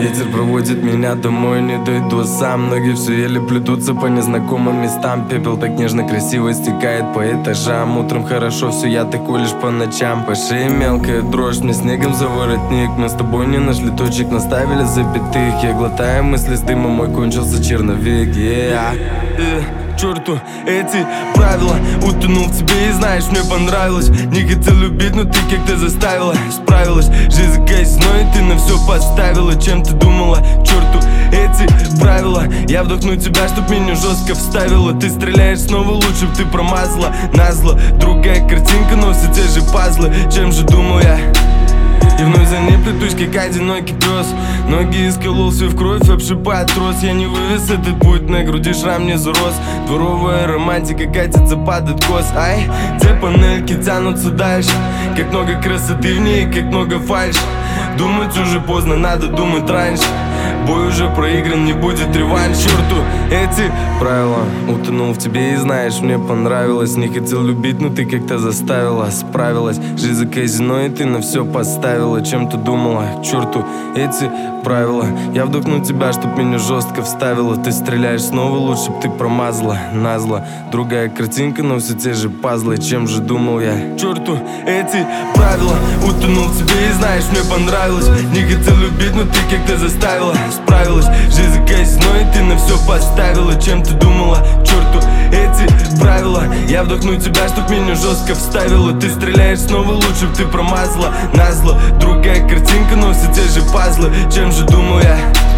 Ветер проводит меня домой, не дойду сам. Ноги все еле плетутся по незнакомым местам. Пепел так нежно красиво стекает по этажам. Утром хорошо, все я такой лишь по ночам. По шее мелкая дрожь, мне снегом за воротник. Мы с тобой не нашли точек, наставили запятых. Я глотаю мысли с дымом, мой кончился черновик. Черту эти правила, утонул в тебе и знаешь, мне понравилось. Не хотел любить, но ты как-то заставила. Справилась, жизнь казино, и ты на все поставила. Чем ты думала? Черту эти правила. Я вдохну тебя, чтоб меня жестко вставила. Ты стреляешь снова, лучше б ты промазала. Назло, другая картинка, но все те же пазлы. Чем же думал я? И вновь за ней плетусь, как одинокий пес. Ноги исколол, все в кровь обшипает трос. Я не вывез этот путь, на груди шрам не зарос. Дворовая романтика катится под откос. Ай, те панельки тянутся дальше. Как много красоты в ней, как много фальши. Думать уже поздно, надо думать раньше. Бой уже проигран, не будет реванш. Черту эти правила, утонул в тебе и знаешь, мне понравилось. Не хотел любить, но ты как-то заставила. Справилась, жизнь казино, и ты на все поставила. Чем ты думала? Черту эти правила. Я вдохну тебя, чтоб меня жестко вставила. Ты стреляешь снова, лучше б ты промазала. Назло, другая картинка, но все те же пазлы. Чем же думал я? Черту эти правила, утонул в тебе и знаешь, мне понравилось. Не хотел любить, но ты как-то заставила. Справилась, жизнь казино, и ты на все поставила. Чем ты думала? Черту эти правила. Я вдохну тебя, чтоб меня жестко вставила. Ты стреляешь снова, лучше б ты промазала. Назло, другая картинка, но все те же пазлы. Чем же думал я?